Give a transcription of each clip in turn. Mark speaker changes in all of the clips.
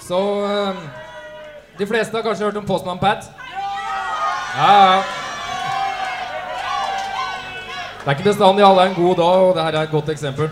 Speaker 1: Så de fleste har kanskje hørt om Postman Pat? Ja. Det er ikke bestandig alle er en god dag, og det her er et godt eksempel.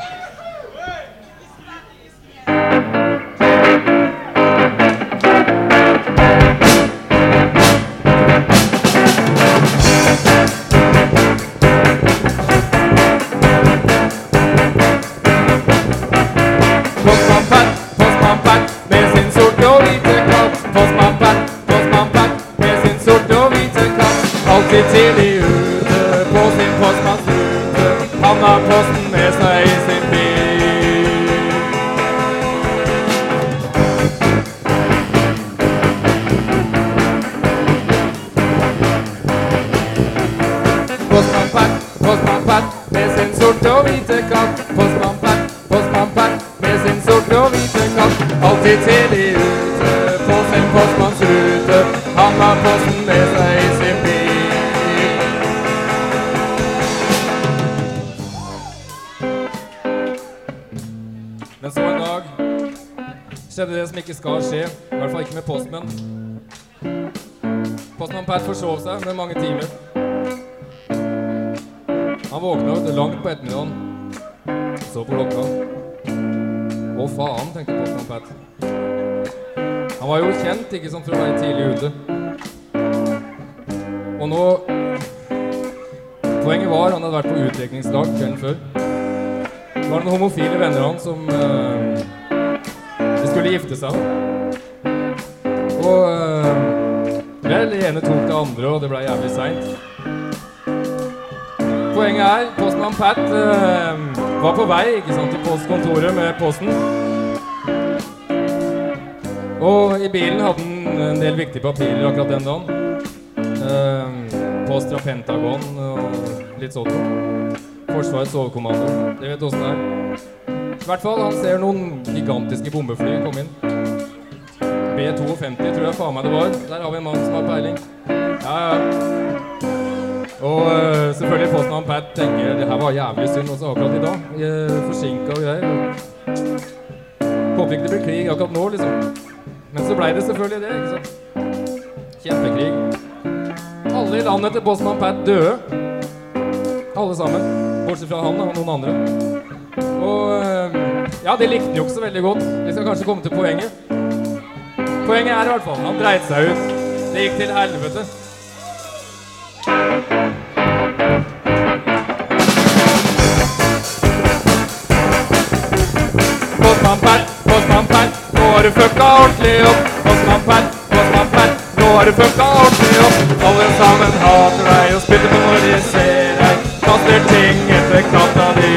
Speaker 1: Postman Pat med sin sorte og hvite katt. Postman Pat med sin sorte og hvite katt. Alltid tidlig ute på sin postmannsrute. Han har posten med seg i sin bil. Postman Pat med sin sorte og hvite katt. Postman Pat med sin sorte og hvite katt. Alltid tidlig ute på sin postmannsrute. Han har posten med seg i sin bil. Men så en dag skjedde det som ikke skal skje. I hvert fall ikke med postmenn. Postman Pat forsov seg med mange timer. Han våkna ut langt på ettermiddagen. Så på klokka. Å faen, tenkte Postman Pat. Han var jo kjent, ikke sant, for å være tidlig ute. Og nå... Poenget var, han hadde vært på utdekningsdag kvelden før. Det var noen homofile venner han som... de skulle gifte seg. Og... vel, det ene tok det andre, og det ble jævlig sent. Poenget er, Postman Pat var på vei, ikke sant, til postkontoret med posten. Og i bilen hadde han en del viktige papirer akkurat den dagen. Post fra Pentagon og litt sånt. Forsvarets overkommando, det vet hvordan det er. I hvert fall, han ser noen gigantiske bombefly komme inn. B-52 tror jeg faen meg det var. Der har vi en mann som har peiling. Ja. Og selvfølgelig Postman Pat tenker det her var jævlig synd også akkurat i dag. Forsinket og greier. Håper ikke det blir krig akkurat nå, liksom. Men så ble det selvfølgelig det, ikke sant? Kjempekrig. Alle i landet til Postman Pat døde. Alle sammen. Bortsett fra han og noen andre. Og ja, det likte han jo ikke så veldig godt. Vi skal kanskje komme til poenget. Poenget er i hvert fall, han dreit seg ut. Det gikk til helvete. Postman Pat, nå har du fucka ordentlig opp. Postman Pat, nå har du fucka ordentlig opp. Alle sammen hater deg og spytter på når de ser deg. Kaster ting etter katta di.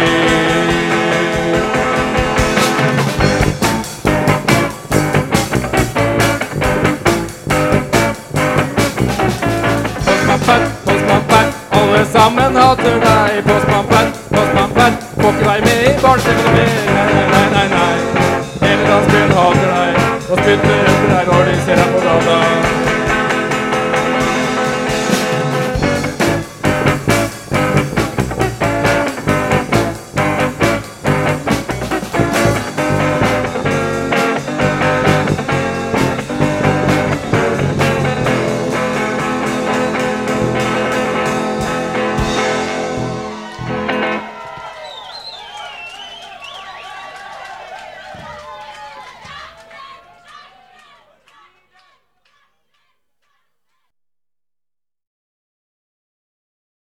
Speaker 1: Postman Pat, alle sammen hater deg. Postman Pat, får ikke være med i barnestemmene mer. Nei. Hele landsbyen hater deg og spytter etter deg når de ser deg på gata.